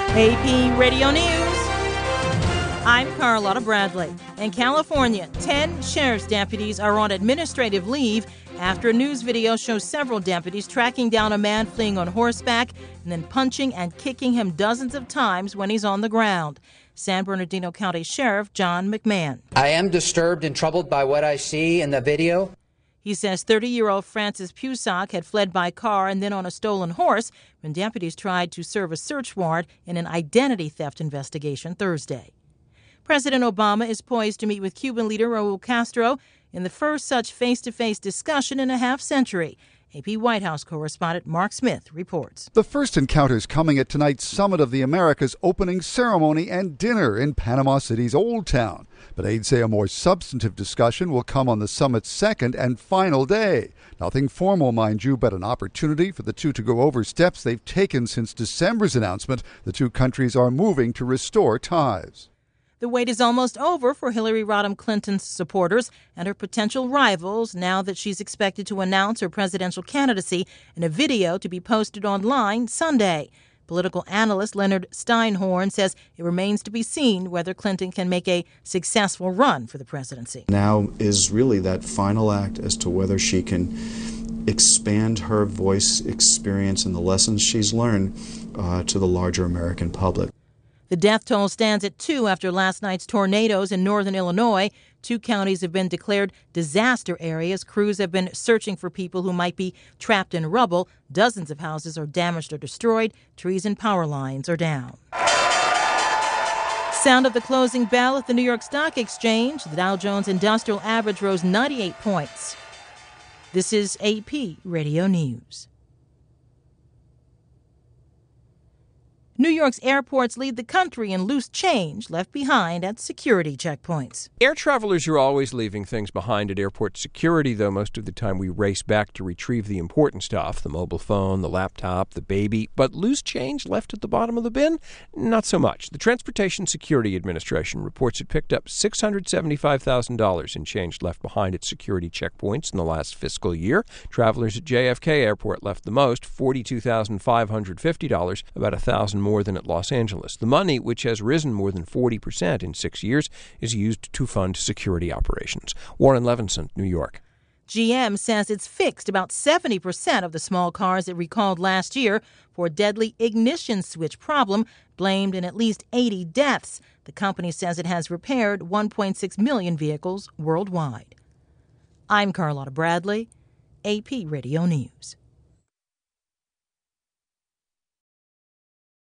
AP Radio News. I'm Carlotta Bradley. In California, 10 sheriff's deputies are on administrative leave after a news video shows several deputies tracking down a man fleeing on horseback and then punching and kicking him dozens of times when he's on the ground. San Bernardino County Sheriff John McMahon. I am disturbed and troubled by what I see in the video. He says 30-year-old Francis Pusock had fled by car and then on a stolen horse when deputies tried to serve a search warrant in an identity theft investigation Thursday. President Obama is poised to meet with Cuban leader Raul Castro in the first such face-to-face discussion in a half-century. AP White House correspondent Mark Smith reports. The first encounter's coming at tonight's Summit of the Americas opening ceremony and dinner in Panama City's Old Town. But aides say a more substantive discussion will come on the summit's second and final day. Nothing formal, mind you, but an opportunity for the two to go over steps they've taken since December's announcement the two countries are moving to restore ties. The wait is almost over for Hillary Rodham Clinton's supporters and her potential rivals now that she's expected to announce her presidential candidacy in a video to be posted online Sunday. Political analyst Leonard Steinhorn says it remains to be seen whether Clinton can make a successful run for the presidency. Now is really that final act as to whether she can expand her voice experience and the lessons she's learned to the larger American public. The death toll stands at 2 after last night's tornadoes in northern Illinois. 2 counties have been declared disaster areas. Crews have been searching for people who might be trapped in rubble. Dozens of houses are damaged or destroyed. Trees and power lines are down. Sound of the closing bell at the New York Stock Exchange. The Dow Jones Industrial Average rose 98 points. This is AP Radio News. New York's airports lead the country in loose change left behind at security checkpoints. Air travelers are always leaving things behind at airport security, though most of the time we race back to retrieve the important stuff, the mobile phone, the laptop, the baby. But loose change left at the bottom of the bin? Not so much. The Transportation Security Administration reports it picked up $675,000 in change left behind at security checkpoints in the last fiscal year. Travelers at JFK Airport left the most, $42,550, about $1,000 more than at Los Angeles. The money, which has risen more than 40% in 6 years, is used to fund security operations. Warren Levinson, New York. GM says it's fixed about 70% of the small cars it recalled last year for a deadly ignition switch problem blamed in at least 80 deaths. The company says it has repaired 1.6 million vehicles worldwide. I'm Carlotta Bradley, AP Radio News.